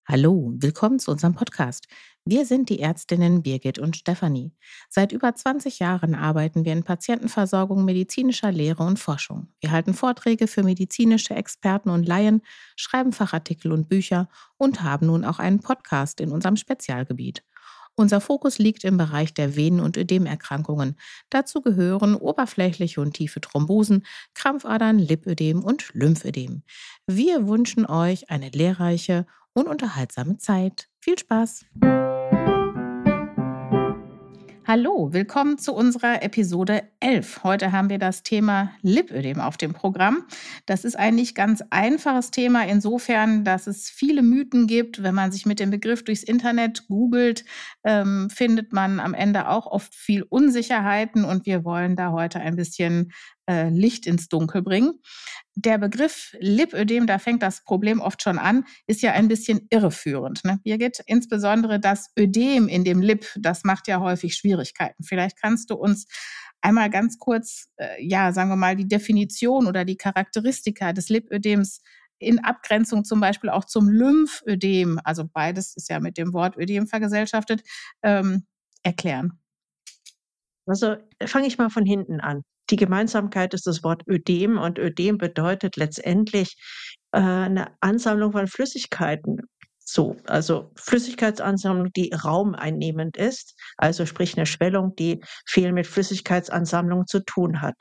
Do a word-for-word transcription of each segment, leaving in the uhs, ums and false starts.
Hallo, willkommen zu unserem Podcast. Wir sind die Ärztinnen Birgit und Stefanie. Seit über zwanzig Jahren arbeiten wir in Patientenversorgung, medizinischer Lehre und Forschung. Wir halten Vorträge für medizinische Experten und Laien, schreiben Fachartikel und Bücher und haben nun auch einen Podcast in unserem Spezialgebiet. Unser Fokus liegt im Bereich der Venen- und Ödemerkrankungen. Dazu gehören oberflächliche und tiefe Thrombosen, Krampfadern, Lipödem und Lymphödem. Wir wünschen euch eine lehrreiche und unterhaltsame Zeit. Viel Spaß! Hallo, willkommen zu unserer Episode elf. Heute haben wir das Thema Lipödem auf dem Programm. Das ist ein nicht ganz einfaches Thema insofern, dass es viele Mythen gibt. Wenn man sich mit dem Begriff durchs Internet googelt, ähm, findet man am Ende auch oft viel Unsicherheiten und wir wollen da heute ein bisschen äh, Licht ins Dunkel bringen. Der Begriff Lipödem, da fängt das Problem oft schon an, ist ja ein bisschen irreführend, ne, Birgit? Insbesondere das Ödem in dem Lip, das macht ja häufig Schwierigkeiten. Vielleicht kannst du uns einmal ganz kurz, äh, ja, sagen wir mal, die Definition oder die Charakteristika des Lipödems in Abgrenzung zum Beispiel auch zum Lymphödem, also beides ist ja mit dem Wort Ödem vergesellschaftet, ähm, erklären. Also fange ich mal von hinten an. Die Gemeinsamkeit ist das Wort Ödem und Ödem bedeutet letztendlich äh, eine Ansammlung von Flüssigkeiten. So, also Flüssigkeitsansammlung, die raumeinnehmend ist, also sprich eine Schwellung, die viel mit Flüssigkeitsansammlung zu tun hat.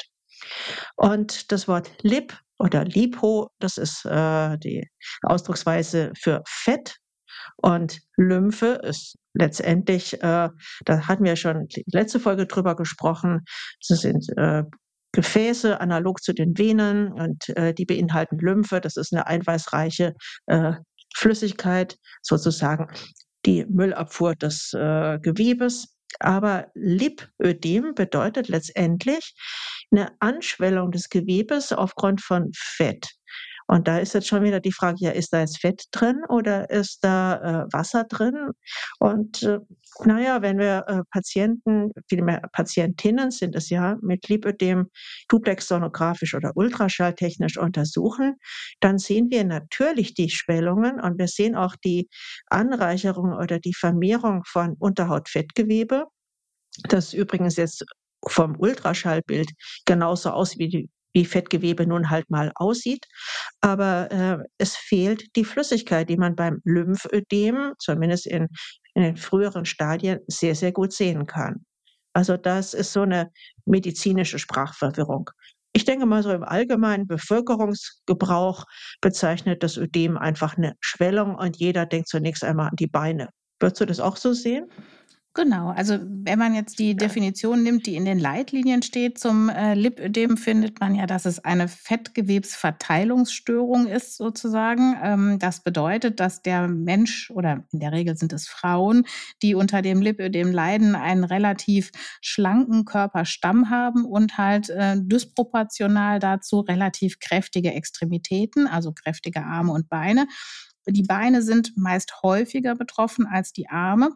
Und das Wort Lip oder Lipo, das ist äh, die Ausdrucksweise für Fett. Und Lymphe ist letztendlich, äh, da hatten wir schon die letzte Folge drüber gesprochen, das sind äh, Gefäße analog zu den Venen und äh, die beinhalten Lymphe. Das ist eine eiweißreiche äh, Flüssigkeit, sozusagen die Müllabfuhr des äh, Gewebes. Aber Lipödem bedeutet letztendlich eine Anschwellung des Gewebes aufgrund von Fett. Und da ist jetzt schon wieder die Frage, ja, ist da jetzt Fett drin oder ist da äh, Wasser drin? Und äh, naja, wenn wir äh, Patienten, vielmehr Patientinnen sind es ja, mit Lipödem duplex-sonographisch oder ultraschalltechnisch untersuchen, dann sehen wir natürlich die Schwellungen und wir sehen auch die Anreicherung oder die Vermehrung von Unterhautfettgewebe, das übrigens jetzt vom Ultraschallbild genauso aussieht, wie die wie Fettgewebe nun halt mal aussieht. Aber äh, es fehlt die Flüssigkeit, die man beim Lymphödem, zumindest in, in den früheren Stadien, sehr, sehr gut sehen kann. Also das ist so eine medizinische Sprachverwirrung. Ich denke mal so im allgemeinen Bevölkerungsgebrauch bezeichnet das Ödem einfach eine Schwellung und jeder denkt zunächst einmal an die Beine. Würdest du das auch so sehen? Genau, also wenn man jetzt die Definition nimmt, die in den Leitlinien steht zum äh, Lipödem, findet man ja, dass es eine Fettgewebsverteilungsstörung ist sozusagen. Ähm, das bedeutet, dass der Mensch, oder in der Regel sind es Frauen, die unter dem Lipödem leiden, einen relativ schlanken Körperstamm haben und halt äh, disproportional dazu relativ kräftige Extremitäten, also kräftige Arme und Beine. Die Beine sind meist häufiger betroffen als die Arme.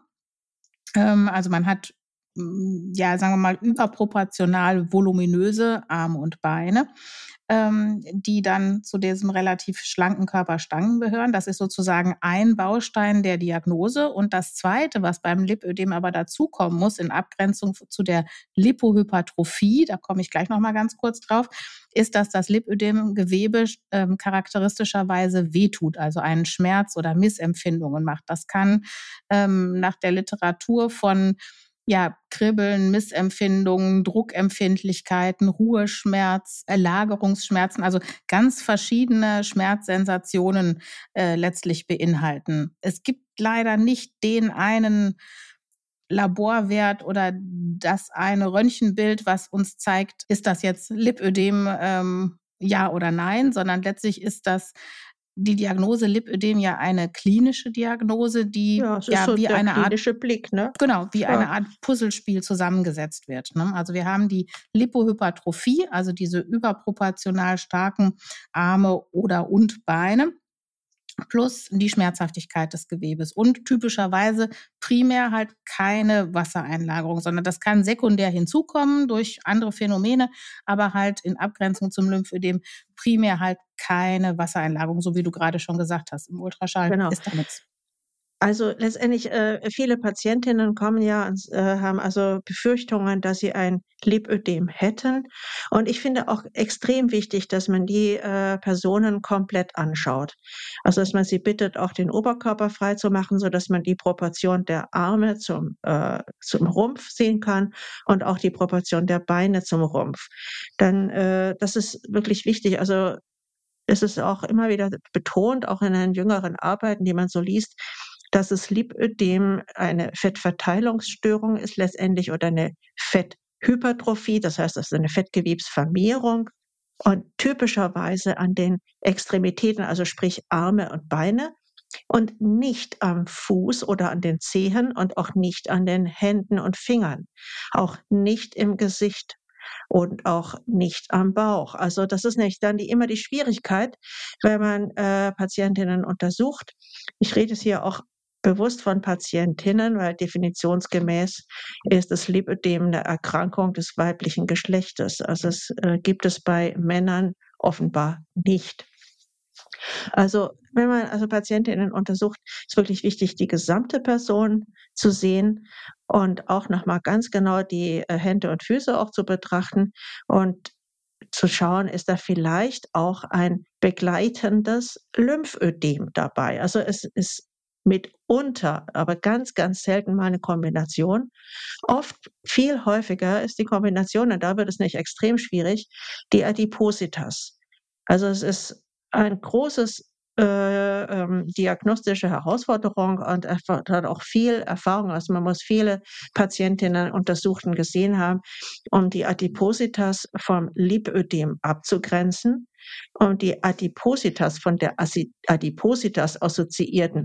Ähm, also man hat, hm, ja, sagen wir mal, überproportional voluminöse Arme und Beine, ähm, die dann zu diesem relativ schlanken Körperstangen gehören. Das ist sozusagen ein Baustein der Diagnose. Und das Zweite, was beim Lipödem aber dazukommen muss, in Abgrenzung zu der Lipohypertrophie, da komme ich gleich noch mal ganz kurz drauf, ist, dass das Lipödem-Gewebe ähm, charakteristischerweise wehtut, also einen Schmerz oder Missempfindungen macht. Das kann ähm, nach der Literatur von ja, Kribbeln, Missempfindungen, Druckempfindlichkeiten, Ruheschmerz, Erlagerungsschmerzen, also ganz verschiedene Schmerzsensationen äh, letztlich beinhalten. Es gibt leider nicht den einen Laborwert oder das eine Röntgenbild, was uns zeigt, ist das jetzt Lipödem, ähm, ja oder nein, sondern letztlich ist das die Diagnose Lipödem ja eine klinische Diagnose, die Ja, es ist ja so wie der eine Art klinische Blick, ne? genau, wie eine Ja. Art Puzzlespiel zusammengesetzt wird, ne? Also, wir haben die Lipohypertrophie, also diese überproportional starken Arme oder und Beine plus die Schmerzhaftigkeit des Gewebes und typischerweise primär halt keine Wassereinlagerung, sondern das kann sekundär hinzukommen durch andere Phänomene, aber halt in Abgrenzung zum Lymphödem primär halt keine Wassereinlagerung, so wie du gerade schon gesagt hast. Im Ultraschall Genau. ist da nix. Also, letztendlich, äh, viele Patientinnen kommen ja ans äh, haben also Befürchtungen, dass sie ein Lipödem hätten. Und ich finde auch extrem wichtig, dass man die, äh, Personen komplett anschaut. Also, dass man sie bittet, auch den Oberkörper freizumachen, sodass man die Proportion der Arme zum äh, zum Rumpf sehen kann und auch die Proportion der Beine zum Rumpf. Dann, äh das ist wirklich wichtig. Also, es ist auch immer wieder betont, auch in den jüngeren Arbeiten, die man so liest, dass das Lipödem eine Fettverteilungsstörung ist letztendlich oder eine Fetthypertrophie, das heißt, das ist eine Fettgewebsvermehrung und typischerweise an den Extremitäten, also sprich Arme und Beine und nicht am Fuß oder an den Zehen und auch nicht an den Händen und Fingern, auch nicht im Gesicht und auch nicht am Bauch. Also, das ist nämlich dann die immer die Schwierigkeit, wenn man, äh, Patientinnen untersucht. Ich rede es hier auch bewusst von Patientinnen, weil definitionsgemäß ist das Lipödem 'ne Erkrankung des weiblichen Geschlechtes. Also, es, äh, gibt es bei Männern offenbar nicht. Also, wenn man also Patientinnen untersucht, ist wirklich wichtig, die gesamte Person zu sehen und auch noch mal ganz genau die, äh, Hände und Füße auch zu betrachten und zu schauen, ist da vielleicht auch ein begleitendes Lymphödem dabei. Also, es ist mitunter, aber ganz, ganz selten mal 'ne Kombination. Oft viel häufiger ist die Kombination, und da wird es nämlich extrem schwierig, die Adipositas. Also, es ist ein großes, äh, ähm, diagnostische Herausforderung und erfordert auch viel Erfahrung. Also, man muss viele Patientinnen untersucht und gesehen haben, um die Adipositas vom Lipödem abzugrenzen und die Adipositas von der Asi Adipositas assoziierten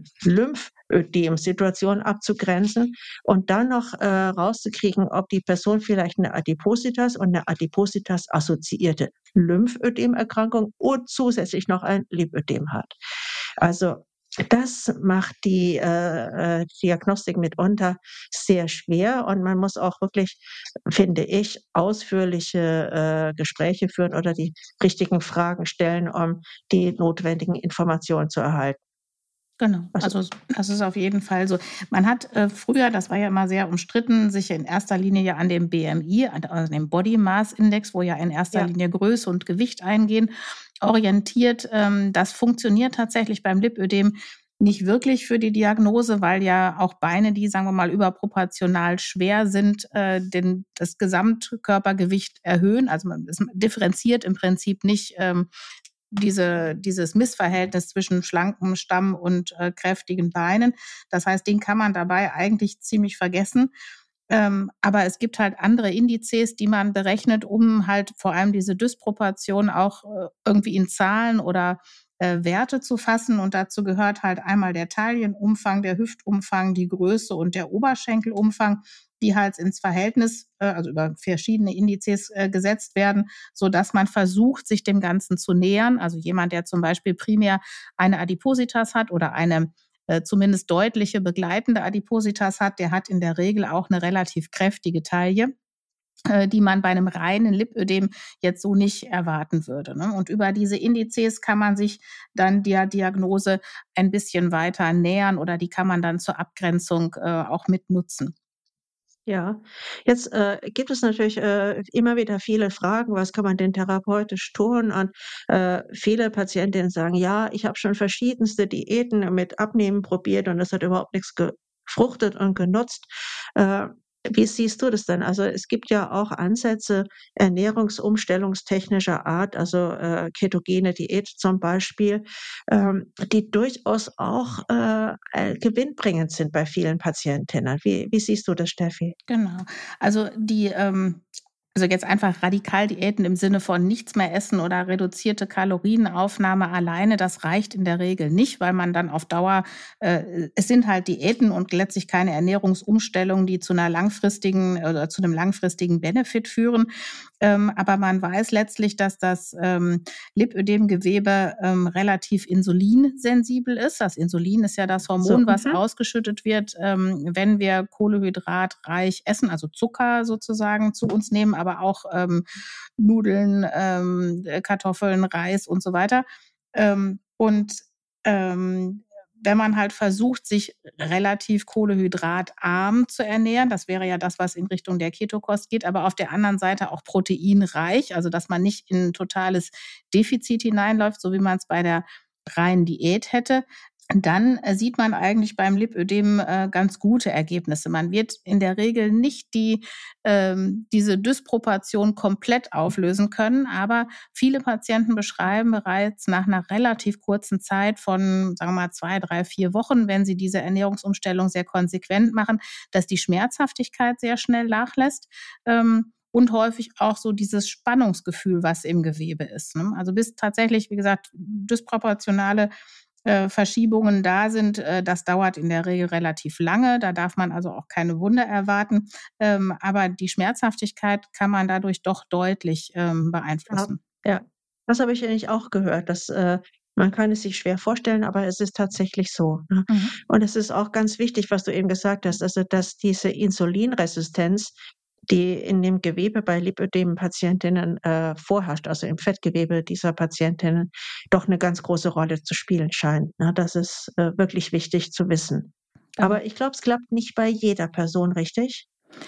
Lymphödem-Situation abzugrenzen und dann noch, äh, rauszukriegen, ob die Person vielleicht 'ne Adipositas und 'ne Adipositas-assoziierte Lymphödemerkrankung und zusätzlich noch ein Lipödem hat. Also, das macht die, äh, äh, Diagnostik mitunter sehr schwer und man muss auch wirklich, finde ich, ausführliche, äh, Gespräche führen oder die richtigen Fragen stellen, um die notwendigen Informationen zu erhalten. Genau, Also also, s das ist auf jeden Fall so. Man hat, äh, früher, das war ja immer sehr umstritten, sich in erster Linie ja an dem B M I, an also dem Body Mass Index, wo ja in erster Ja. Linie Größe und Gewicht eingehen, orientiert. Ähm, das funktioniert tatsächlich beim Lipödem nicht wirklich für die Diagnose, weil ja auch Beine, die, sagen wir mal, überproportional schwer sind, äh, den das Gesamtkörpergewicht erhöhen. Also, man es differenziert im Prinzip nicht, ähm, diese dieses Missverhältnis zwischen schlankem Stamm und, äh, kräftigen Beinen. Das heißt, den kann man dabei eigentlich ziemlich vergessen. Ähm, aber es gibt halt andere Indizes, die man berechnet, um halt vor allem diese Dysproportion auch, äh, irgendwie in Zahlen oder, äh, Werte zu fassen. Und dazu gehört halt einmal der Taillenumfang, der Hüftumfang, die Größe und der Oberschenkelumfang, die halt ins Verhältnis, äh, also über verschiedene Indizes, äh, gesetzt werden, sodass man versucht, sich dem Ganzen zu nähern. Also, jemand, der zum Beispiel primär eine Adipositas hat oder eine, äh, zumindest deutliche begleitende Adipositas hat, der hat in der Regel auch 'ne relativ kräftige Taille, äh, die man bei 'nem reinen Lipödem jetzt so nicht erwarten würde, ne? Und über diese Indizes kann man sich dann der Diagnose ein bisschen weiter nähern oder die kann man dann zur Abgrenzung, äh, auch mit nutzen. Ja, jetzt, äh, gibt es natürlich, äh, immer wieder viele Fragen: „Was kann man denn therapeutisch tun?“ Und, äh, viele Patientinnen sagen: „Ja, ich habe schon verschiedenste Diäten mit Abnehmen probiert und es hat überhaupt nix gefruchtet und genutzt.“ Äh, wie siehst du das denn? Also, es gibt ja auch Ansätze ernährungsumstellungstechnischer Art, also, äh, ketogene Diät zum Beispiel, ähm, die durchaus auch, äh, äh, gewinnbringend sind bei vielen Patientinnen. Wie wie siehst du das, Steffi? Genau. Also, die, ähm also, jetzt einfach Radikaldiäten im Sinne von nichts mehr essen oder reduzierte Kalorienaufnahme alleine, das reicht in der Regel nicht, weil man dann auf Dauer äh, es sind halt Diäten und letztlich keine Ernährungsumstellung, die zu 'ner langfristigen oder zu 'nem langfristigen Benefit führen. Ähm, aber man weiß letztlich, dass das, ähm, Lipödemgewebe, ähm, relativ insulinsensibel ist. Das Insulin ist ja das So, Hormon, was mhm. ausgeschüttet wird, ähm, wenn wir kohlenhydratreich essen, also Zucker sozusagen zu uns nehmen, aber auch, ähm, Nudeln, ähm, äh, Kartoffeln, Reis und so weiter. Ähm, und, ähm, wenn man halt versucht, sich relativ kohlenhydratarm zu ernähren, das wäre ja das, was in Richtung der Ketokost geht, aber auf der anderen Seite auch proteinreich, also dass man nicht in 'n totales Defizit hineinläuft, so wie man's bei der reinen Diät hätte, dann, äh, sieht man eigentlich beim Lipödem, äh, ganz gute Ergebnisse. Man wird in der Regel nicht die ähm, diese Dysproportion komplett auflösen können, aber viele Patienten beschreiben bereits nach 'ner relativ kurzen Zeit von, sagen wir mal, zwei, drei, vier Wochen, wenn sie diese Ernährungsumstellung sehr konsequent machen, dass die Schmerzhaftigkeit sehr schnell nachlässt, ähm, und häufig auch so dieses Spannungsgefühl, was im Gewebe ist, ne? Also, bis tatsächlich, wie gesagt, dysproportionale, äh, Verschiebungen da sind, äh, das dauert in der Regel relativ lange. Da darf man also auch keine Wunder erwarten, ähm, aber die Schmerzhaftigkeit kann man dadurch doch deutlich, ähm, Ja, beeinflussen. ja. Das habe ich nämlich auch gehört, dass äh, man kann es sich schwer vorstellen, aber es ist tatsächlich so, ne? Mhm. Und es ist auch ganz wichtig, was du eben gesagt hast, also, dass diese Insulinresistenz, die in dem Gewebe bei Lipödem-Patientinnen, äh, vorherrscht, also im Fettgewebe dieser Patientinnen, doch 'ne ganz große Rolle zu spielen scheint, ne? Das ist, äh, wirklich wichtig zu wissen. Genau. Aber ich glaube, es klappt nicht bei jeder Person, richtig?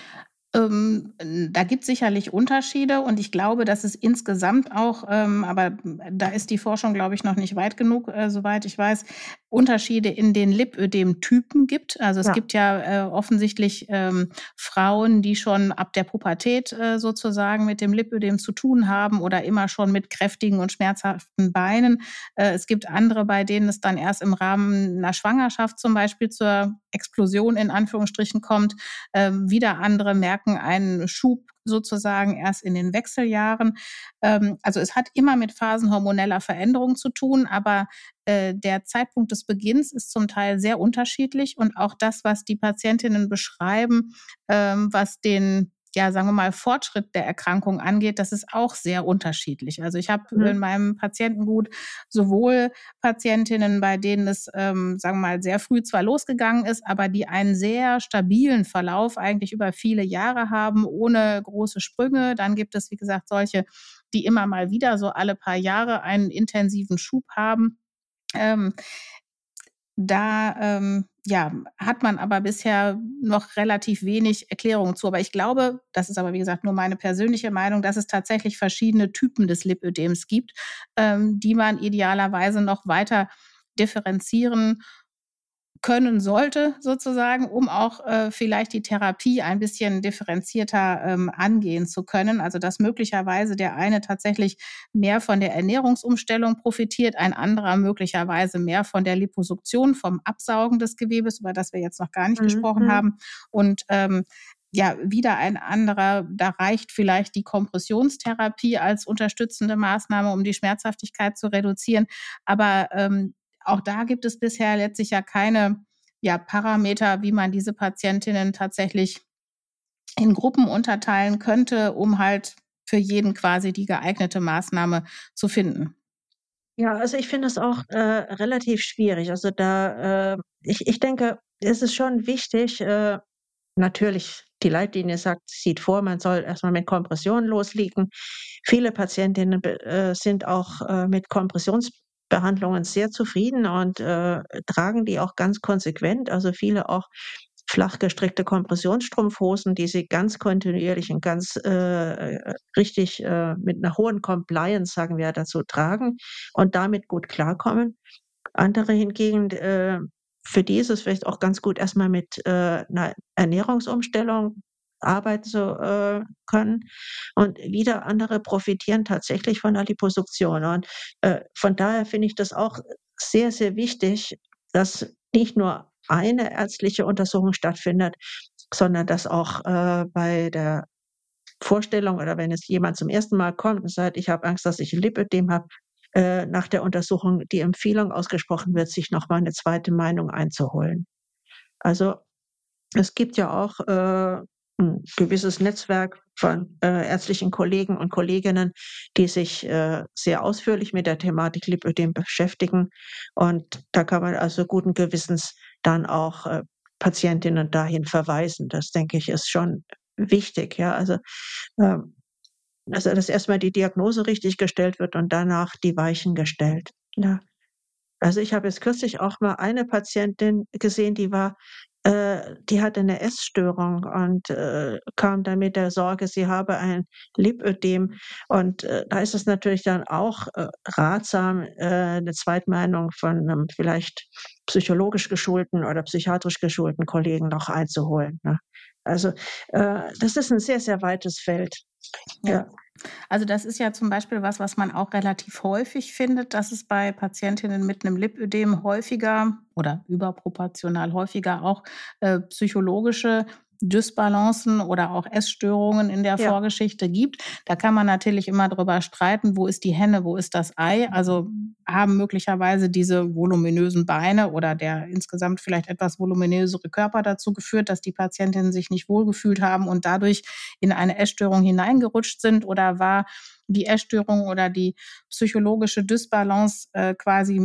Ähm, n da gibt's sicherlich Unterschiede und ich glaube, dass es insgesamt auch, ähm aber da ist die Forschung, glaube ich, noch nicht weit genug, äh, soweit ich weiß, Unterschiede in den Lipödem-Typen gibt. Also, es Ja. gibt ja, äh, offensichtlich, ähm, Frauen, die schon ab der Pubertät, äh, sozusagen mit dem Lipödem zu tun haben oder immer schon mit kräftigen und schmerzhaften Beinen. Äh, es gibt andere, bei denen es dann erst im Rahmen 'ner Schwangerschaft zum Beispiel zur „Explosion“ in Anführungsstrichen kommt. Ähm, wieder andere merken einen Schub sozusagen erst in den Wechseljahren. Ähm, also, es hat immer mit Phasen hormoneller Veränderung zu tun, aber, äh, der Zeitpunkt des Beginns ist zum Teil sehr unterschiedlich und auch das, was die Patientinnen beschreiben, ähm, was den, ja, sagen wir mal, Fortschritt der Erkrankung angeht, das ist auch sehr unterschiedlich. Also, ich habe in Mhm. meinem Patientengut sowohl Patientinnen, bei denen es, ähm, sagen wir mal, sehr früh zwar losgegangen ist, aber die einen sehr stabilen Verlauf eigentlich über viele Jahre haben, ohne große Sprünge. Dann gibt es, wie gesagt, solche, die immer mal wieder so alle paar Jahre einen intensiven Schub haben. Ähm, da, ähm, ja, hat man aber bisher noch relativ wenig Erklärungen zu. Aber ich glaube, das ist aber, wie gesagt, nur meine persönliche Meinung, dass es tatsächlich verschiedene Typen des Lipödems gibt, ähm, die man idealerweise noch weiter differenzieren können sollte sozusagen, um auch, äh, vielleicht die Therapie ein bisschen differenzierter, ähm, angehen zu können. Also, dass möglicherweise der eine tatsächlich mehr von der Ernährungsumstellung profitiert, ein anderer möglicherweise mehr von der Liposuktion, vom Absaugen des Gewebes, über das wir jetzt noch gar nicht Mhm, gesprochen mhm. haben. Und, ähm, ja, wieder ein anderer, da reicht vielleicht die Kompressionstherapie als unterstützende Maßnahme, um die Schmerzhaftigkeit zu reduzieren. Aber, ähm, auch da gibt es bisher letztlich ja keine, ja, Parameter, wie man diese Patientinnen tatsächlich in Gruppen unterteilen könnte, um halt für jeden quasi die geeignete Maßnahme zu finden. Ja, also, ich finde es auch, äh, relativ schwierig. Also, da, äh ich ich denke, es ist schon wichtig, äh natürlich, die Leitlinie sagt sieht vor, man soll erst mal mit Kompressionen loslegen. Viele Patientinnen be äh, sind auch, äh, mit Kompressionsbehandlungen sehr zufrieden und, äh, tragen die auch ganz konsequent. Also, viele auch flach gestrickte Kompressionsstrumpfhosen, die sie ganz kontinuierlich und ganz, äh, richtig, äh, mit 'ner hohen Compliance, sagen wir ja dazu, tragen und damit gut klarkommen. Andere hingegen, d äh, für die ist es vielleicht auch ganz gut, erst mal mit, äh, 'ner Ernährungsumstellung arbeiten zu, äh, können. Und wieder andere profitieren tatsächlich von der Liposuktion. Und, äh, von daher finde ich das auch sehr, sehr wichtig, dass nicht nur eine ärztliche Untersuchung stattfindet, sondern dass auch, äh, bei der Vorstellung oder wenn jetzt jemand zum ersten Mal kommt und sagt: „Ich habe Angst, dass ich 'n Lipödem habe“, äh, nach der Untersuchung die Empfehlung ausgesprochen wird, sich noch mal 'ne zweite Meinung einzuholen. Also, es gibt ja auch, äh, 'n gewisses Netzwerk von, äh, ärztlichen Kollegen und Kolleginnen, die sich, äh, sehr ausführlich mit der Thematik Lipödem beschäftigen. Und da kann man also guten Gewissens dann auch, äh, Patientinnen dahin verweisen. Das denke ich, ist schon wichtig, ja. Also, ähm also, dass erst mal die Diagnose richtig gestellt wird und danach die Weichen gestellt, ja. Also, ich habe jetzt kürzlich auch mal eine Patientin gesehen, die war äh, die hatte 'ne Essstörung und, äh, kam dann mit der Sorge, sie habe ein Lipödem. Und, äh, da ist es natürlich dann auch, äh, ratsam, äh, 'ne Zweitmeinung von 'nem vielleicht psychologisch geschulten oder psychiatrisch geschulten Kollegen noch einzuholen, ne? Also, äh, das ist 'n sehr, sehr weites Feld. Ja. Ja. Also, das ist ja zum Beispiel was, was man auch relativ häufig findet, dass es bei Patientinnen mit 'nem Lipödem häufiger oder überproportional häufiger auch, äh, psychologische Dysbalancen oder auch Essstörungen in der Ja. Vorgeschichte gibt. Da kann man natürlich immer drüber streiten: „Wo ist die Henne, wo ist das Ei?“ Also, haben möglicherweise diese voluminösen Beine oder der insgesamt vielleicht etwas voluminösere Körper dazu geführt, dass die Patientinnen sich nicht wohlgefühlt haben und dadurch in eine Essstörung hineingerutscht sind? Oder war die Essstörung oder die psychologische Dysbalance, äh, quasi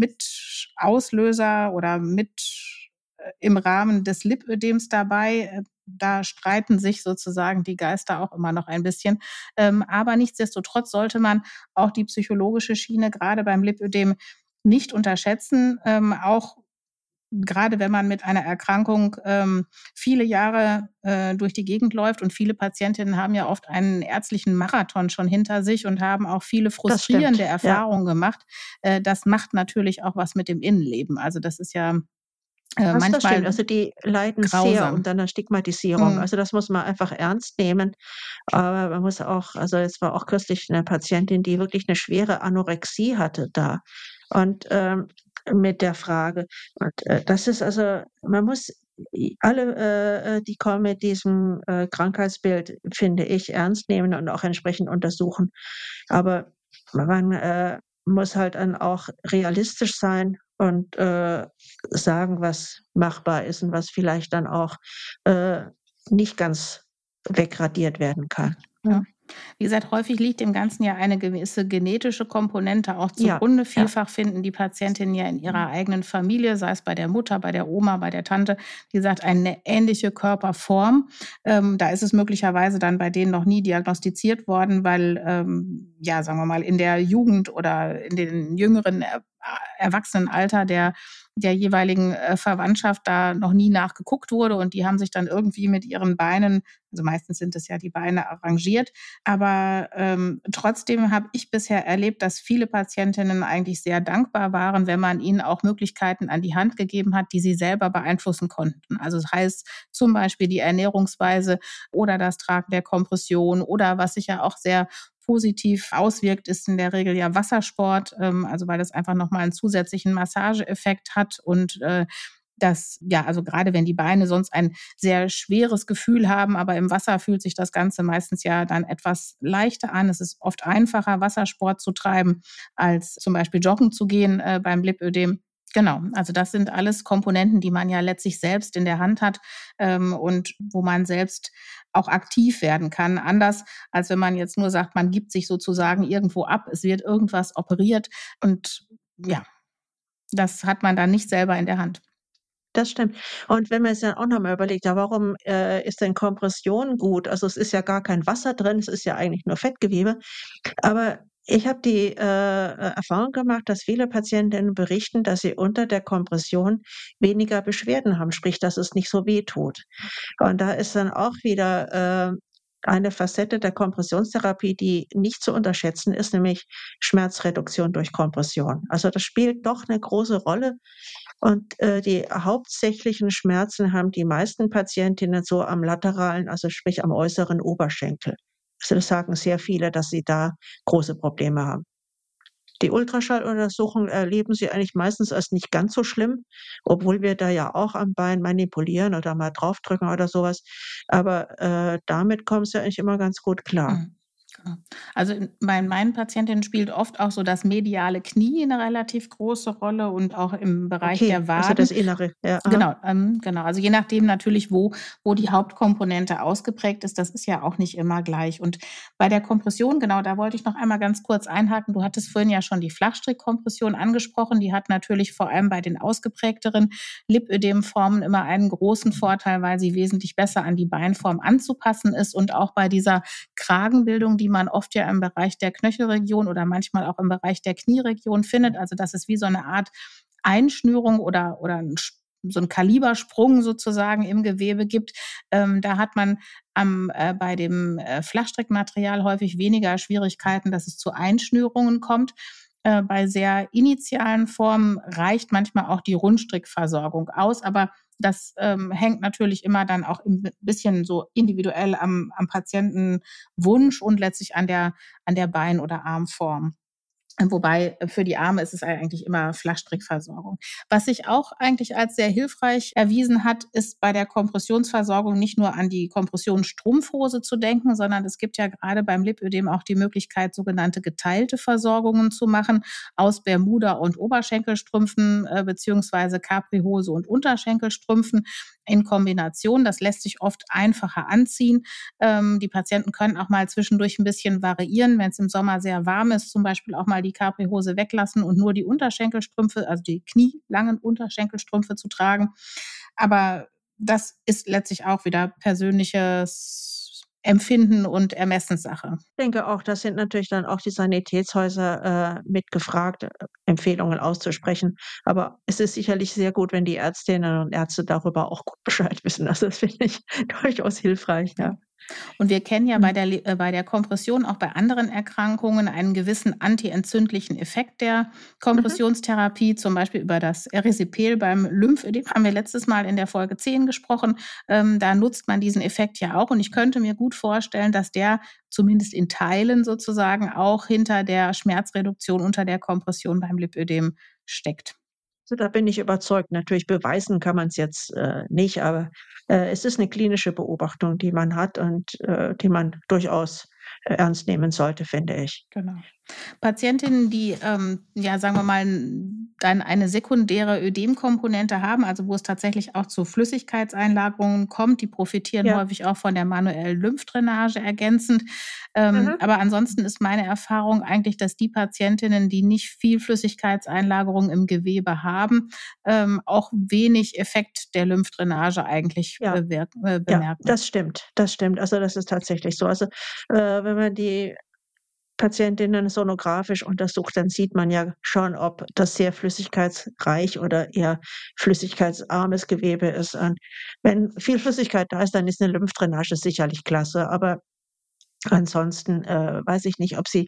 Mitauslöser oder mit, äh, im Rahmen des Lipödems dabei? Äh, da streiten sich sozusagen die Geister auch immer noch ein bisschen. Ähm, aber nichtsdestotrotz sollte man auch die psychologische Schiene grade beim Lipödem nicht unterschätzen. Ähm, auch grade wenn man mit einer Erkrankung, ähm, viele Jahre, äh, durch die Gegend läuft und viele Patientinnen haben ja oft einen ärztlichen Marathon schon hinter sich und haben auch viele Das frustrierende stimmt, ja. Erfahrungen gemacht. Äh, das macht natürlich auch was mit dem Innenleben. Also, das ist ja, äh, Das das stimmt. manchmal Also, die leiden sehr grausam. unter 'ner Stigmatisierung. Mhm. Also, das muss man einfach ernst nehmen. Aber man muss auch also, es war auch kürzlich 'ne Patientin, die wirklich 'ne schwere Anorexie hatte da und, ähm, mit der Frage. Und, äh, das ist also man muss i alle, äh, äh, die kommen mit diesem, äh, Krankheitsbild, finde ich, ernst nehmen und auch entsprechend untersuchen. Aber man, äh, muss halt dann auch realistisch sein und, äh, sagen, was machbar ist und was vielleicht dann auch, äh, nicht ganz wegradiert werden kann, Ja. ne? Wie gesagt, häufig liegt dem Ganzen ja eine gewisse genetische Komponente auch Ja, zugrunde. ja. Vielfach finden die Patientinnen ja in ihrer eigenen Familie, sei es bei der Mutter, bei der Oma, bei der Tante, wie gesagt, eine ähnliche Körperform. Ähm, da ist es möglicherweise dann bei denen noch nie diagnostiziert worden, weil, ähm, ja, sagen wir mal, in der Jugend oder in den jüngeren Er Erwachsenenalter der der jeweiligen, äh, Verwandtschaft da noch nie nach geguckt wurde und die haben sich dann irgendwie mit ihren Beinen also, meistens sind es ja die Beine, arrangiert. Aber, ähm, trotzdem habe ich bisher erlebt, dass viele Patientinnen eigentlich sehr dankbar waren, wenn man ihnen auch Möglichkeiten an die Hand gegeben hat, die sie selber beeinflussen konnten. Also, das heißt zum Beispiel die Ernährungsweise oder das Tragen der Kompression oder was sich ja auch sehr positiv auswirkt, ist in der Regel ja Wassersport, ähm, also, weil das einfach noch mal 'n zusätzlichen Massageeffekt hat und, äh, das ja, also, grade wenn die Beine sonst ein sehr schweres Gefühl haben, aber im Wasser fühlt sich das Ganze meistens ja dann etwas leichter an. Es ist oft einfacher, Wassersport zu treiben, als zum Beispiel joggen zu gehen, äh, beim Lipödem. Genau, also, das sind alles Komponenten, die man ja letztlich selbst in der Hand hat, ähm, und wo man selbst auch aktiv werden kann. Anders, als wenn man jetzt nur sagt, man gibt sich sozusagen irgendwo ab. Es wird irgendwas operiert und ja, das hat man dann nicht selber in der Hand. Das stimmt. Und wenn man jetzt dann auch noch mal überlegt, ja, warum, äh, ist denn Kompression gut? Also, es ist ja gar kein Wasser drin, es ist ja eigentlich nur Fettgewebe. Aber ich habe die, äh, äh, Erfahrung gemacht, dass viele Patientinnen berichten, dass sie unter der Kompression weniger Beschwerden haben, sprich, dass es nicht so wehtut. Und da ist dann auch wieder, äh, eine Facette der Kompressionstherapie, die nicht zu unterschätzen ist, nämlich Schmerzreduktion durch Kompression. Also, das spielt doch 'ne große Rolle und, äh, die hauptsächlichen Schmerzen haben die meisten Patientinnen so am lateralen, also, sprich am äußeren Oberschenkel. Also, das sagen sehr viele, dass sie da große Probleme haben. Die Ultraschalluntersuchung erleben sie eigentlich meistens als nicht ganz so schlimm, obwohl wir da ja auch am Bein manipulieren oder mal draufdrücken oder so was. Aber, äh, damit kommen sie eigentlich immer ganz gut klar. Mhm, genau. Also, in bei meinen Patientinnen spielt oft auch so das mediale Knie 'ne relativ große Rolle und auch im Bereich Okay, der also, das Waden. Innere, ja, aha. Genau, ähm, genau. Also, je nachdem natürlich, wo wo die Hauptkomponente ausgeprägt ist, das ist ja auch nicht immer gleich. Und bei der Kompression, genau, da wollte ich noch einmal ganz kurz einhaken. Du hattest vorhin ja schon die Flachstrickkompression angesprochen. Die hat natürlich vor allem bei den ausgeprägteren Lipödemformen immer einen großen Vorteil, weil sie wesentlich besser an die Beinform anzupassen ist und auch bei dieser Kragenbildung, die man oft ja im Bereich der Knöchelregion oder manchmal auch im Bereich der Knieregion findet. Also dass es wie so eine Art Einschnürung oder, oder ein, so ein Kalibersprung sozusagen im Gewebe gibt. Ähm, da hat man am, äh, bei dem äh, Flachstrickmaterial häufig weniger Schwierigkeiten, dass es zu Einschnürungen kommt. Äh, bei sehr initialen Formen reicht manchmal auch die Rundstrickversorgung aus, aber das ähm, hängt natürlich immer dann auch ein bisschen so individuell am, am Patientenwunsch und letztlich an der, an der Bein- oder Armform. Wobei für die Arme ist es eigentlich immer Flachstrickversorgung. Was sich auch eigentlich als sehr hilfreich erwiesen hat, ist bei der Kompressionsversorgung nicht nur an die Kompressionsstrumpfhose zu denken, sondern es gibt ja gerade beim Lipödem auch die Möglichkeit, sogenannte geteilte Versorgungen zu machen aus Bermuda- und Oberschenkelstrümpfen äh, beziehungsweise Capri-Hose und Unterschenkelstrümpfen in Kombination. Das lässt sich oft einfacher anziehen. Ähm, die Patienten können auch mal zwischendurch ein bisschen variieren, wenn es im Sommer sehr warm ist, zum Beispiel auch mal die Capri-Hose weglassen und nur die Unterschenkelstrümpfe, also die knielangen Unterschenkelstrümpfe zu tragen. Aber das ist letztlich auch wieder persönliches Empfinden und Ermessenssache. Ich denke auch, das sind natürlich dann auch die Sanitätshäuser, äh, mit gefragt, äh, Empfehlungen auszusprechen. Aber es ist sicherlich sehr gut, wenn die Ärztinnen und Ärzte darüber auch gut Bescheid wissen. Also, das finde ich durchaus hilfreich, Ja. ja. Und wir kennen ja bei Mhm. der, Le- äh, bei der Kompression auch bei anderen Erkrankungen einen gewissen antientzündlichen Effekt der Mhm. Kompressionstherapie, zum Beispiel über das Erisipel beim Lymphödem, haben wir letztes Mal in der Folge zehn gesprochen. Ähm, da nutzt man diesen Effekt ja auch. Und ich könnte mir gut vorstellen, dass der zumindest in Teilen sozusagen auch hinter der Schmerzreduktion unter der Kompression beim Lipödem steckt. Also, da bin ich überzeugt. Natürlich beweisen kann man's jetzt, äh, nicht, aber, äh, es ist 'ne klinische Beobachtung, die man hat und, äh, die man durchaus, äh, ernst nehmen sollte, finde ich. Genau. Patientinnen, die, ähm, ja, sagen wir mal, n dann eine sekundäre Ödemkomponente haben, also wo es tatsächlich auch zu Flüssigkeitseinlagerungen kommt, die profitieren Ja. häufig auch von der manuellen Lymphdrainage ergänzend. Ähm, Mhm. aber ansonsten ist meine Erfahrung eigentlich, dass die Patientinnen, die nicht viel Flüssigkeitseinlagerung im Gewebe haben, ähm, auch wenig Effekt der Lymphdrainage eigentlich Ja. bewirk äh, Ja, bemerken. das stimmt, das stimmt. Also, das ist tatsächlich so. Also, äh, wenn man die Patientinnen sonographisch untersucht, dann sieht man ja schon, ob das sehr flüssigkeitsreich oder eher flüssigkeitsarmes Gewebe ist. Und wenn viel Flüssigkeit da ist, dann ist 'ne Lymphdrainage sicherlich klasse, aber ansonsten, äh, weiß ich nicht, ob sie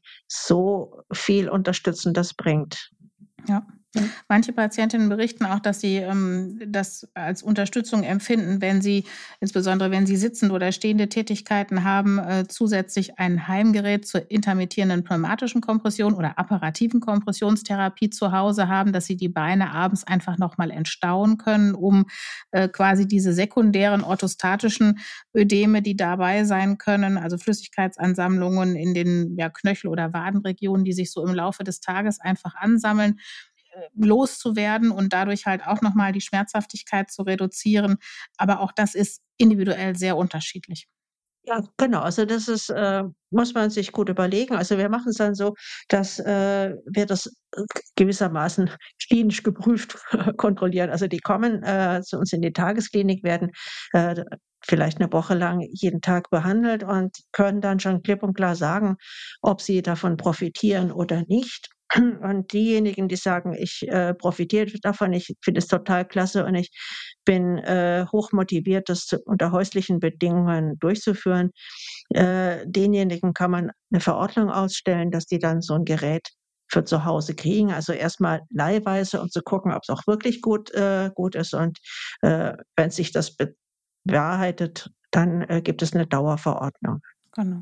so viel Unterstützendes bringt. Ja. Ja. Manche Patientinnen berichten auch, dass sie, ähm, das als Unterstützung empfinden, wenn sie insbesondere wenn sie sitzende oder stehende Tätigkeiten haben, äh, zusätzlich ein Heimgerät zur intermittierenden pneumatischen Kompression oder apparativen Kompressionstherapie zu Hause haben, dass sie die Beine abends einfach noch mal entstauen können, um, äh, quasi diese sekundären orthostatischen Ödeme, die dabei sein können, also Flüssigkeitsansammlungen in den, ja, Knöchel oder Wadenregionen, die sich so im Laufe des Tages einfach ansammeln, äh, loszuwerden und dadurch halt auch noch mal die Schmerzhaftigkeit zu reduzieren. Aber auch das ist individuell sehr unterschiedlich. Ja, genau. Also das ist, äh muss man sich gut überlegen. Also wir machen es dann so, dass, äh, wir das, äh, gewissermaßen klinisch geprüft kontrollieren. Also die kommen, äh, zu uns in die Tagesklinik, werden, äh, vielleicht eine Woche lang jeden Tag behandelt und können dann schon klipp und klar sagen, ob sie davon profitieren oder nicht. Und diejenigen, die sagen: „Ich, äh, profitiere davon, ich finde es total klasse und ich bin, äh, hoch motiviert, das zu unter häuslichen Bedingungen durchzuführen“, äh, denjenigen kann man 'ne Verordnung ausstellen, dass die dann so 'n Gerät für zu Hause kriegen. Also erstmal leihweise, um zu gucken, ob's auch wirklich gut äh, gut ist und, äh, wenn sich das bewahrheitet, dann, äh, gibt es 'ne Dauerverordnung. Genau.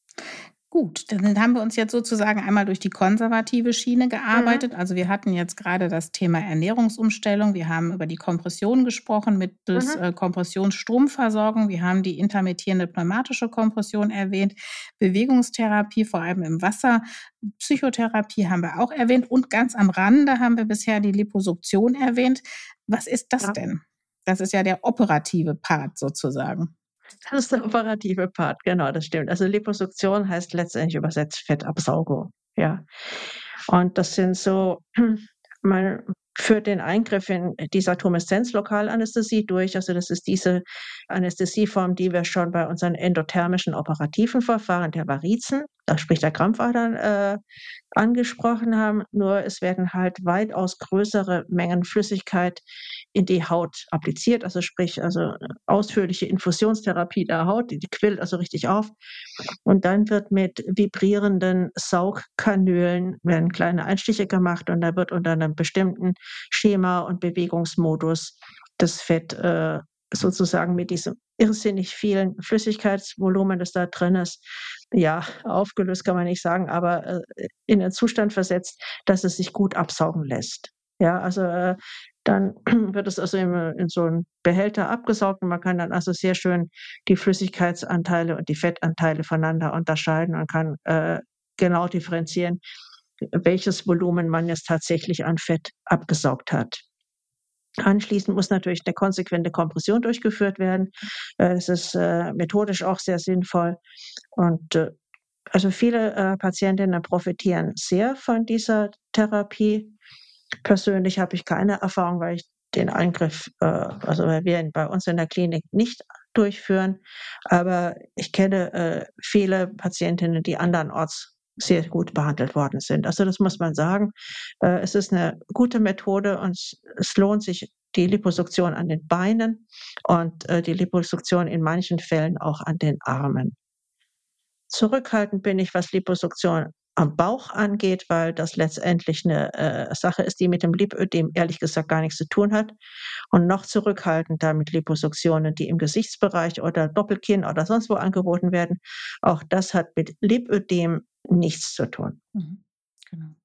Gut, dann haben wir uns jetzt sozusagen einmal durch die konservative Schiene Mhm, gearbeitet. Also, wir hatten jetzt gerade das Thema Ernährungsumstellung. Wir haben über die Kompression gesprochen mittels, mhm. äh, Kompressionsstromversorgung. Wir haben die intermittierende pneumatische Kompression erwähnt, Bewegungstherapie, vor allem im Wasser. Psychotherapie haben wir auch erwähnt und ganz am Rande haben wir bisher die Liposuktion erwähnt. Was ist das Ja, denn? Das ist ja der operative Part sozusagen. das ist der operative Part, genau, das stimmt. Also Liposuktion heißt letztendlich übersetzt Fettabsaugung, ja. Und das sind so man führt den Eingriff in dieser Tumeszenzlokalanästhesie durch. Also, das ist diese Anästhesieform, die wir schon bei unseren endothermischen operativen Verfahren der Varizen da sprich der Krampfadern, äh, angesprochen haben, nur es werden halt weitaus größere Mengen Flüssigkeit in die Haut appliziert, also sprich also, äh, ausführliche Infusionstherapie der Haut, die die quillt also richtig auf. Und dann wird mit vibrierenden Saugkanülen werden kleine Einstiche gemacht und da wird unter 'nem bestimmten Schema und Bewegungsmodus das Fett, äh, sozusagen mit diesem irrsinnig vielen Flüssigkeitsvolumen, das da drin ist, ja, aufgelöst kann man nicht sagen, aber, äh, in 'nen Zustand versetzt, dass es sich gut absaugen lässt. Ja, also, äh, dann wird es also im in so 'n Behälter abgesaugt und man kann dann also sehr schön die Flüssigkeitsanteile und die Fettanteile voneinander unterscheiden und kann, äh, genau differenzieren, welches Volumen man jetzt tatsächlich an Fett abgesaugt hat. Anschließend muss natürlich 'ne konsequente Kompression durchgeführt werden. Äh, es ist, äh, methodisch auch sehr sinnvoll und, äh, also viele, äh, Patientinnen profitieren sehr von dieser Therapie. Persönlich habe ich keine Erfahrung, weil ich den Eingriff, äh also weil wir ihn bei uns in der Klinik nicht durchführen, aber ich kenne, äh, viele Patientinnen, die andernorts sehr gut behandelt worden sind. Also, das muss man sagen. Äh, es ist 'ne gute Methode und es es lohnt sich, die Liposuktion an den Beinen und, äh, die Liposuktion in manchen Fällen auch an den Armen. Zurückhaltend bin ich, was Liposuktion am Bauch angeht, weil das letztendlich 'ne, äh, Sache ist, die mit dem Lipödem ehrlich gesagt gar nichts zu tun hat und noch zurückhaltender mit Liposuktionen, die im Gesichtsbereich oder Doppelkinn oder sonst wo angeboten werden. Auch das hat mit Lipödem nichts zu tun. Mhm, genau.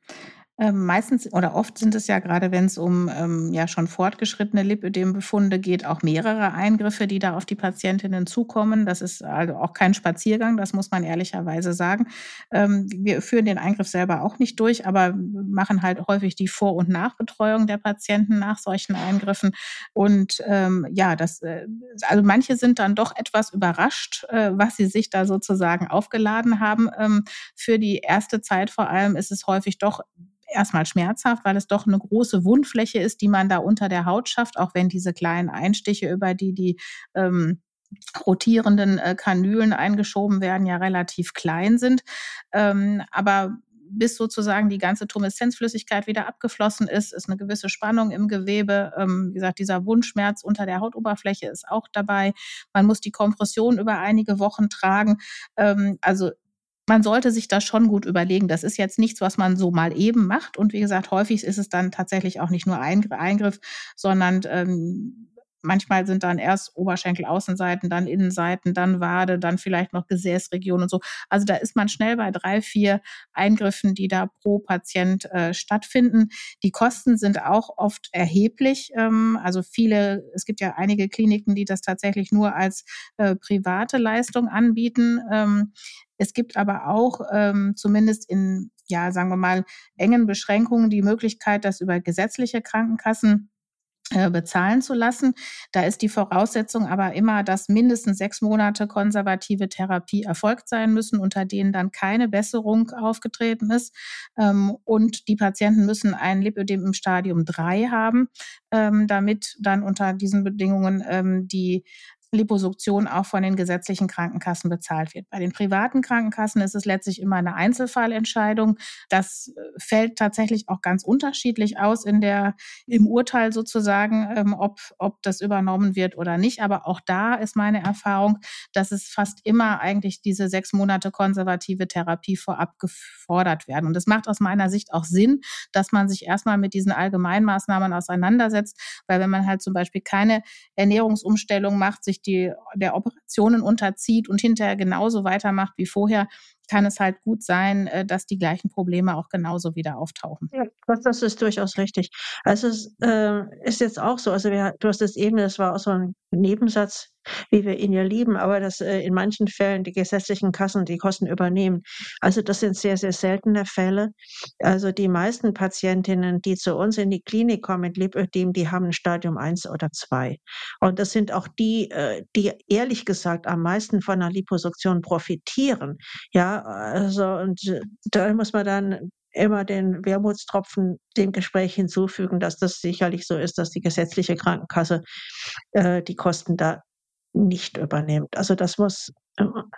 Ähm, meistens oder oft sind es ja grade, wenn's um, ähm, ja schon fortgeschrittene Lipödem-Befunde geht, auch mehrere Eingriffe, die da auf die Patientinnen zukommen. Das ist also auch kein Spaziergang, das muss man ehrlicherweise sagen. Ähm, wir führen den Eingriff selber auch nicht durch, aber machen halt häufig die Vor und Nachbetreuung der Patienten nach solchen Eingriffen. Und, ähm, ja, das, äh also manche sind dann doch etwas überrascht, äh, was sie sich da sozusagen aufgeladen haben. Ähm, für die erste Zeit vor allem ist es häufig doch erst mal schmerzhaft, weil es doch 'ne große Wundfläche ist, die man da unter der Haut schafft, auch wenn diese kleinen Einstiche, über die die, ähm, rotierenden, äh, Kanülen eingeschoben werden, ja relativ klein sind. Ähm, aber bis sozusagen die ganze Tumeszenzflüssigkeit wieder abgeflossen ist, ist 'ne gewisse Spannung im Gewebe. Ähm, wie gesagt, dieser Wundschmerz unter der Hautoberfläche ist auch dabei. Man muss die Kompression über einige Wochen tragen. Ähm, also man sollte sich das schon gut überlegen. Das ist jetzt nichts, was man so mal eben macht und wie gesagt, häufig ist es dann tatsächlich auch nicht nur ein Eingriff, sondern, ähm, manchmal sind dann erst Oberschenkelaußenseiten, dann Innenseiten, dann Wade, dann vielleicht noch Gesäßregion und so. Also, da ist man schnell bei drei, vier Eingriffen, die da pro Patient, äh, stattfinden. Die Kosten sind auch oft erheblich. Ähm, also viele es gibt ja einige Kliniken, die das tatsächlich nur als, äh, private Leistung anbieten. Ähm, es gibt aber auch, ähm, zumindest in, ja, sagen wir mal, engen Beschränkungen die Möglichkeit, das über gesetzliche Krankenkassen, äh, bezahlen zu lassen. Da ist die Voraussetzung aber immer, dass mindestens sechs Monate konservative Therapie erfolgt sein müssen, unter denen dann keine Besserung aufgetreten ist. Ähm, und die Patienten müssen ein Lipödem im Stadium drei haben, ähm, damit dann unter diesen Bedingungen, ähm, die Liposuktion auch von den gesetzlichen Krankenkassen bezahlt wird. Bei den privaten Krankenkassen ist es letztlich immer 'ne Einzelfallentscheidung. Das, äh, fällt tatsächlich auch ganz unterschiedlich aus in der im Urteil sozusagen, ähm, ob ob das übernommen wird oder nicht. Aber auch da ist meine Erfahrung, dass es fast immer eigentlich diese sechs Monate konservative Therapie vorab gefordert werden. Und es macht aus meiner Sicht auch Sinn, dass man sich erst mal mit diesen Allgemeinmaßnahmen auseinandersetzt, weil wenn man halt zum Beispiel keine Ernährungsumstellung macht, sich die der Operationen unterzieht und hinterher genauso weitermacht wie vorher, kann es halt gut sein, äh, dass die gleichen Probleme auch genauso wieder auftauchen. Ja, das das ist durchaus richtig. Also, es, äh, ist jetzt auch so, also wir du hast das eben das war auch so 'n Nebensatz, wie wir ihn ja lieben, aber dass, äh, in manchen Fällen die gesetzlichen Kassen die Kosten übernehmen. Also, das sind sehr, sehr seltene Fälle. Also, die meisten Patientinnen, die zu uns in die Klinik kommen mit Lipödem, die haben 'n Stadium eins oder zwei. Und das sind auch die, äh, die ehrlich gesagt am meisten von 'ner Liposuktion profitieren. Ja, also und da muss man dann immer den Wermutstropfen dem Gespräch hinzufügen, dass das sicherlich so ist, dass die gesetzliche Krankenkasse, äh, die Kosten da nicht übernimmt. Also, das muss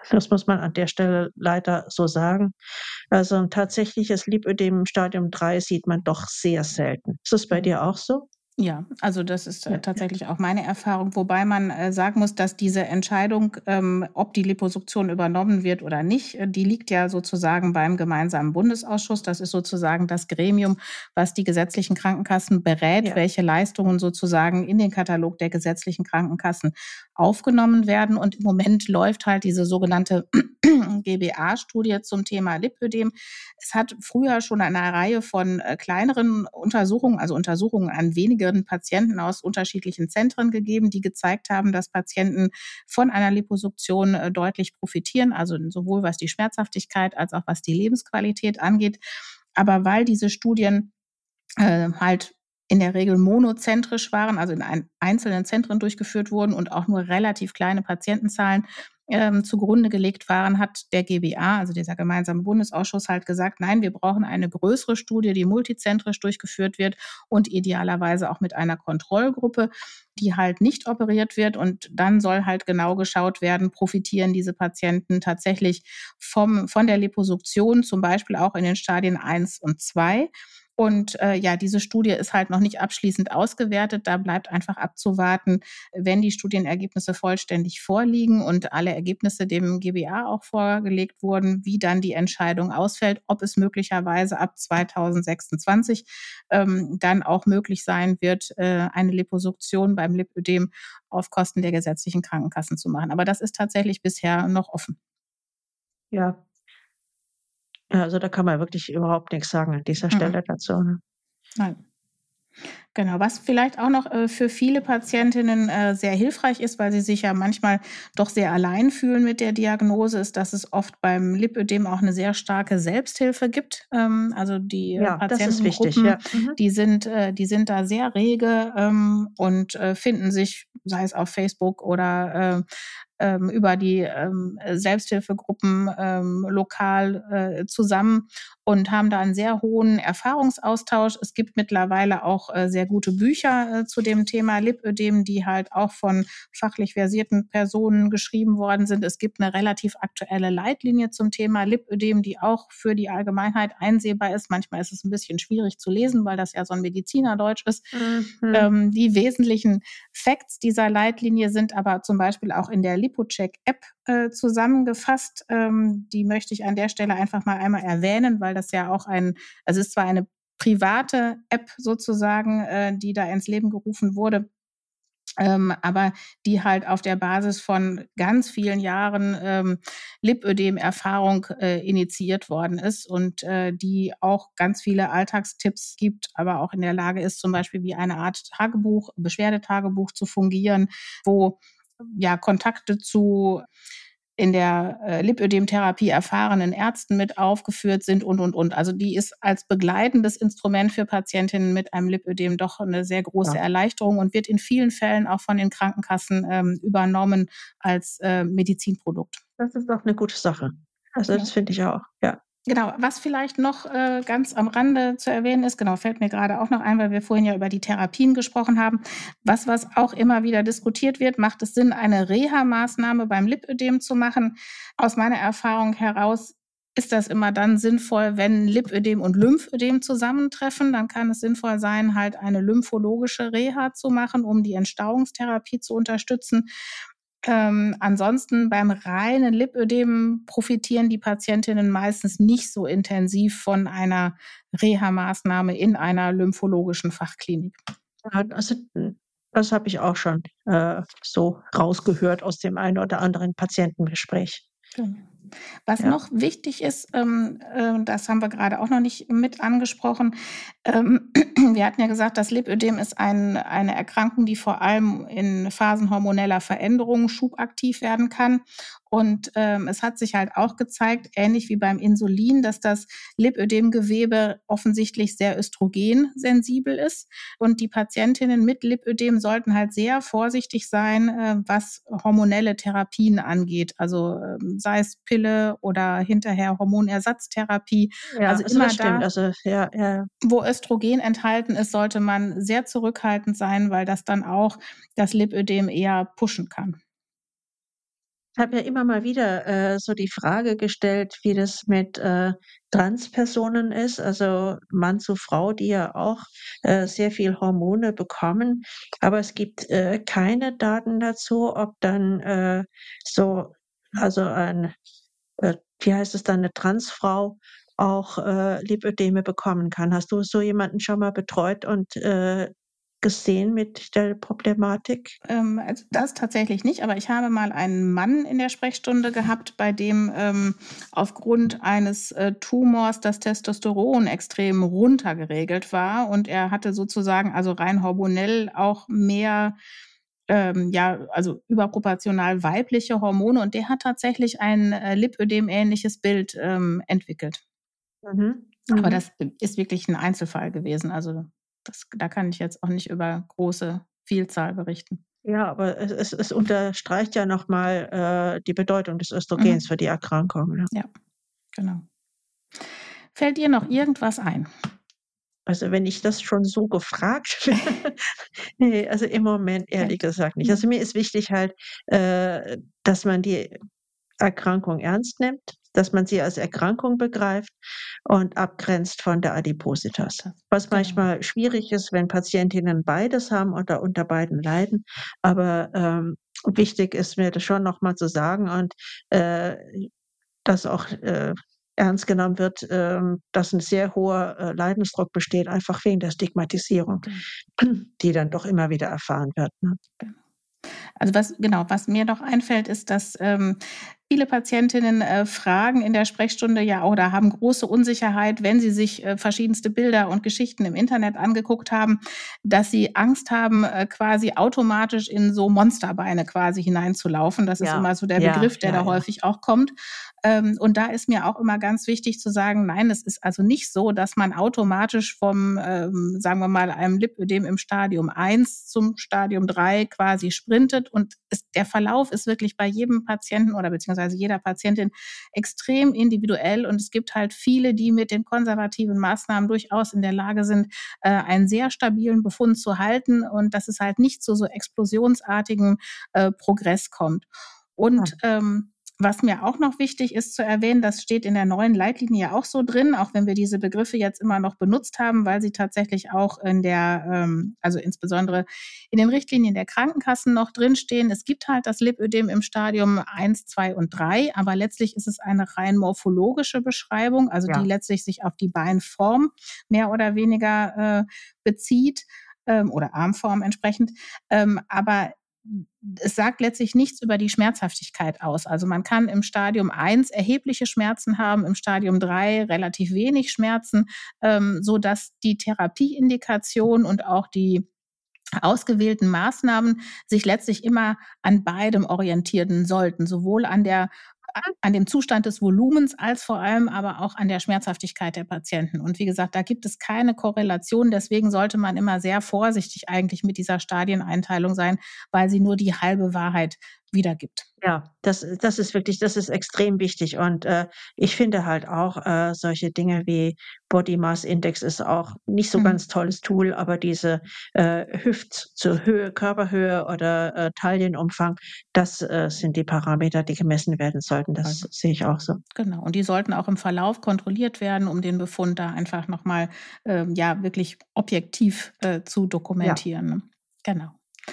Das muss man an der Stelle leider so sagen. Also 'n tatsächliches Lipödem im Stadium drei sieht man doch sehr selten. Ist das bei Mhm. dir auch so? Ja, also das ist, äh, Ja, ja. tatsächlich auch meine Erfahrung, wobei man, äh, sagen muss, dass diese Entscheidung, ähm, ob die Liposuktion übernommen wird oder nicht, äh, die liegt ja sozusagen beim gemeinsamen Bundesausschuss. Das ist sozusagen das Gremium, was die gesetzlichen Krankenkassen berät, Ja. welche Leistungen sozusagen in den Katalog der gesetzlichen Krankenkassen aufgenommen werden. Und im Moment läuft halt diese sogenannte G B A-Studie zum Thema Lipödem. Es hat früher schon eine Reihe von, äh, kleineren Untersuchungen, also Untersuchungen an wenigeren Patienten aus unterschiedlichen Zentren gegeben, die gezeigt haben, dass Patienten von einer Liposuktion, äh, deutlich profitieren, also sowohl was die Schmerzhaftigkeit als auch was die Lebensqualität angeht. Aber weil diese Studien, äh, halt in der Regel monozentrisch waren, also in ein einzelnen Zentren durchgeführt wurden und auch nur relativ kleine Patientenzahlen, ähm, zugrunde gelegt waren, hat der G B A, also dieser gemeinsame Bundesausschuss, halt gesagt: „Nein, wir brauchen eine größere Studie, die multizentrisch durchgeführt wird und idealerweise auch mit einer Kontrollgruppe, die halt nicht operiert wird.“ Und dann soll halt genau geschaut werden, profitieren diese Patienten tatsächlich vom von der Liposuktion, zum Beispiel auch in den Stadien eins und zwei. Und, äh, ja, diese Studie ist halt noch nicht abschließend ausgewertet. Da bleibt einfach abzuwarten, wenn die Studienergebnisse vollständig vorliegen und alle Ergebnisse dem G B A auch vorgelegt wurden, wie dann die Entscheidung ausfällt, ob es möglicherweise ab zweitausendsechsundzwanzig, ähm, dann auch möglich sein wird, äh, eine Liposuktion beim Lipödem auf Kosten der gesetzlichen Krankenkassen zu machen. Aber das ist tatsächlich bisher noch offen. Ja. Ja, also da kann man wirklich überhaupt nix sagen an dieser Mhm. Stelle dazu, ne? Nein. Genau, was vielleicht auch noch, äh, für viele Patientinnen, äh, sehr hilfreich ist, weil sie sich ja manchmal doch sehr allein fühlen mit der Diagnose, ist, dass es oft beim Lipödem auch 'ne sehr starke Selbsthilfe gibt. Ähm, also die, äh, Ja, das ist wichtig, Patientengruppen, ja. Mhm. die sind äh, die sind da sehr rege, ähm, und, äh, finden sich, sei es auf Facebook oder, äh, ähm, über die, ähm, Selbsthilfegruppen, ähm, lokal, äh, zusammen und haben da 'n sehr hohen Erfahrungsaustausch. Es gibt mittlerweile auch, äh, sehr gute Bücher, äh, zu dem Thema Lipödem, die halt auch von fachlich versierten Personen geschrieben worden sind. Es gibt 'ne relativ aktuelle Leitlinie zum Thema Lipödem, die auch für die Allgemeinheit einsehbar ist. Manchmal ist es 'n bisschen schwierig zu lesen, weil das ja so 'n Medizinerdeutsch ist. Mhm. Ähm, die wesentlichen Facts dieser Leitlinie sind aber zum Beispiel auch in der Lipocheck-App, äh, zusammengefasst. Ähm, die möchte ich an der Stelle einfach mal einmal erwähnen, weil das ja auch ein also es ist zwar eine private App sozusagen, äh, die da ins Leben gerufen wurde, ähm, aber die halt auf der Basis von ganz vielen Jahren, ähm, Lipödem-Erfahrung, äh, initiiert worden ist und, äh, die auch ganz viele Alltagstipps gibt, aber auch in der Lage ist, zum Beispiel wie eine Art Tagebuch Beschwerdetagebuch zu fungieren, wo, ja, Kontakte zu in der, äh, Lipödem-Therapie erfahrenen Ärzten mit aufgeführt sind und, und, und. Also die ist als begleitendes Instrument für Patientinnen mit einem Lipödem doch 'ne sehr große Ja. Erleichterung und wird in vielen Fällen auch von den Krankenkassen, ähm, übernommen als, äh, Medizinprodukt. Das ist doch 'ne gute Sache. Also, das Ja. finde ich auch, ja. Genau, was vielleicht noch, äh, ganz am Rande zu erwähnen ist, genau, fällt mir grade auch noch ein, weil wir vorhin ja über die Therapien gesprochen haben. Was was auch immer wieder diskutiert wird: Macht es Sinn, eine Reha-Maßnahme beim Lipödem zu machen? Aus meiner Erfahrung heraus ist das immer dann sinnvoll, wenn Lipödem und Lymphödem zusammentreffen. Dann kann es sinnvoll sein, halt eine lymphologische Reha zu machen, um die Entstauungstherapie zu unterstützen. Ähm, ansonsten beim reinen Lipödem profitieren die Patientinnen meistens nicht so intensiv von einer Reha-Maßnahme in einer lymphologischen Fachklinik. Ja, also, hm, das habe ich auch schon, äh, so rausgehört aus dem einen oder anderen Patientengespräch. Genau. Was Ja. noch wichtig ist, ähm, äh, das haben wir grade auch noch nicht mit angesprochen, ähm, wir hatten ja gesagt, das Lipödem ist ein eine Erkrankung, die vor allem in Phasen hormoneller Veränderungen schubaktiv werden kann. Und, ähm, es hat sich halt auch gezeigt, ähnlich wie beim Insulin, dass das Lipödemgewebe offensichtlich sehr östrogensensibel ist. Und die Patientinnen mit Lipödem sollten halt sehr vorsichtig sein, äh, was hormonelle Therapien angeht. Also, ähm, sei es Pille oder hinterher Hormonersatztherapie. Ja, Also also das immer stimmt. da Also, ja, ja. wo Östrogen enthalten ist, sollte man sehr zurückhaltend sein, weil das dann auch das Lipödem eher pushen kann. Ich habe ja immer mal wieder, äh, so die Frage gestellt, wie das mit, äh, Transpersonen ist, also Mann zu Frau, die ja auch, äh, sehr viel Hormone bekommen. Aber es gibt, äh, keine Daten dazu, ob dann, äh, so also ein, äh, wie heißt es dann, 'ne Transfrau auch, äh, Lipödeme bekommen kann. Hast du so jemanden schon mal betreut und, äh, gesehen mit der Problematik? Ähm, also das tatsächlich nicht, aber ich habe mal einen Mann in der Sprechstunde gehabt, bei dem, ähm, aufgrund eines, äh, Tumors das Testosteron extrem runtergeregelt war und er hatte sozusagen also rein hormonell auch mehr, ähm, ja, also überproportional weibliche Hormone und der hat tatsächlich ein, äh, Lipödem-ähnliches Bild, ähm, entwickelt. Mhm, Aber mhm. das ist wirklich 'n Einzelfall gewesen. Also, das da kann ich jetzt auch nicht über große Vielzahl berichten. Ja, aber es es es unterstreicht ja noch mal, äh, die Bedeutung des Östrogens Mhm. für die Erkrankung, ne? Ja, genau. Fällt dir noch irgendwas ein? Also, wenn ich das schon so gefragt werde ne, also im Moment ehrlich gesagt nicht. Also, Mhm. mir ist wichtig halt, äh, dass man die Erkrankung ernst nimmt, dass man sie als Erkrankung begreift und abgrenzt von der Adipositas. Was Genau. manchmal schwierig ist, wenn Patientinnen beides haben oder unter beiden leiden. Aber, ähm, wichtig ist mir das schon noch mal zu sagen und, äh, dass auch, äh, ernst genommen wird, ähm, dass 'n sehr hoher, äh, Leidensdruck besteht, einfach wegen der Stigmatisierung, Genau. die dann doch immer wieder erfahren wird, ne? Genau. Also, was genau, was mir noch einfällt, ist, dass, ähm, viele Patientinnen, äh, fragen in der Sprechstunde ja oder haben große Unsicherheit, wenn sie sich, äh, verschiedenste Bilder und Geschichten im Internet angeguckt haben, dass sie Angst haben, äh, quasi automatisch in so Monsterbeine quasi hineinzulaufen. Das ist Ja, immer so der ja, Begriff, der ja, da ja. häufig auch kommt. Ähm, und da ist mir auch immer ganz wichtig zu sagen: „Nein, es ist also nicht so, dass man automatisch vom, ähm, sagen wir mal, einem Lipödem im Stadium eins zum Stadium drei quasi sprintet.“ Und es der Verlauf ist wirklich bei jedem Patienten oder beziehungsweise jeder Patientin extrem individuell und es gibt halt viele, die mit den konservativen Maßnahmen durchaus in der Lage sind, äh, einen sehr stabilen Befund zu halten und dass es halt nicht zu so explosionsartigem, äh, Progress kommt. Und, Ah. ähm, was mir auch noch wichtig ist zu erwähnen, das steht in der neuen Leitlinie ja auch so drin, auch wenn wir diese Begriffe jetzt immer noch benutzt haben, weil sie tatsächlich auch in der, ähm also insbesondere in den Richtlinien der Krankenkassen noch drinstehen. Es gibt halt das Lipödem im Stadium eins, zwei und drei, aber letztlich ist es eine rein morphologische Beschreibung, also die Ja. letztlich sich auf die Beinform mehr oder weniger, äh, bezieht, ähm, oder Armform entsprechend. Ähm, aber es sagt letztlich nichts über die Schmerzhaftigkeit aus. Also, man kann im Stadium eins erhebliche Schmerzen haben, im Stadium drei relativ wenig Schmerzen, ähm, sodass die Therapieindikation und auch die ausgewählten Maßnahmen sich letztlich immer an beidem orientieren sollten, sowohl an der a an dem Zustand des Volumens als vor allem aber auch an der Schmerzhaftigkeit der Patienten. Und wie gesagt, da gibt es keine Korrelation, deswegen sollte man immer sehr vorsichtig eigentlich mit dieser Stadieneinteilung sein, weil sie nur die halbe Wahrheit wiedergibt. Ja, das das ist wirklich das ist extrem wichtig und, äh, ich finde halt auch, äh, solche Dinge wie Body Mass Index ist auch nicht so Mhm. ganz tolles Tool, aber diese, äh, Hüft zur Höhe Körperhöhe oder, äh, Taillenumfang, das, äh, sind die Parameter, die gemessen werden sollten. Das Also sehe ich auch so. genau. Und die sollten auch im Verlauf kontrolliert werden, um den Befund da einfach noch mal, ähm, ja, wirklich objektiv, äh, zu Ja. dokumentieren, ne? Genau.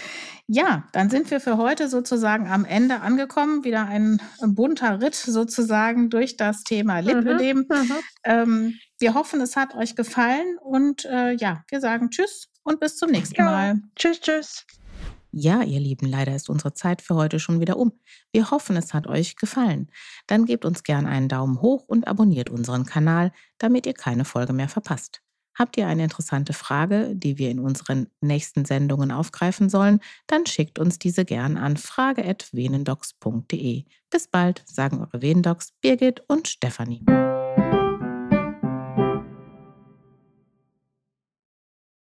Ja, dann sind wir für heute sozusagen am Ende angekommen. Wieder ein bunter Ritt sozusagen durch das Thema Mhm, Lipödem. mhm. Ähm, wir hoffen, es hat euch gefallen und, äh, ja, wir sagen tschüss und bis zum nächsten Ja, Mal. tschüss, tschüss. Ja, ihr Lieben, leider ist unsere Zeit für heute schon wieder um. Wir hoffen, es hat euch gefallen. Dann gebt uns gern einen Daumen hoch und abonniert unseren Kanal, damit ihr keine Folge mehr verpasst. Habt ihr eine interessante Frage, die wir in unseren nächsten Sendungen aufgreifen sollen, dann schickt uns diese gern an frage at venendocs punkt de. Bis bald, sagen eure Venendocs Birgit und Stefanie.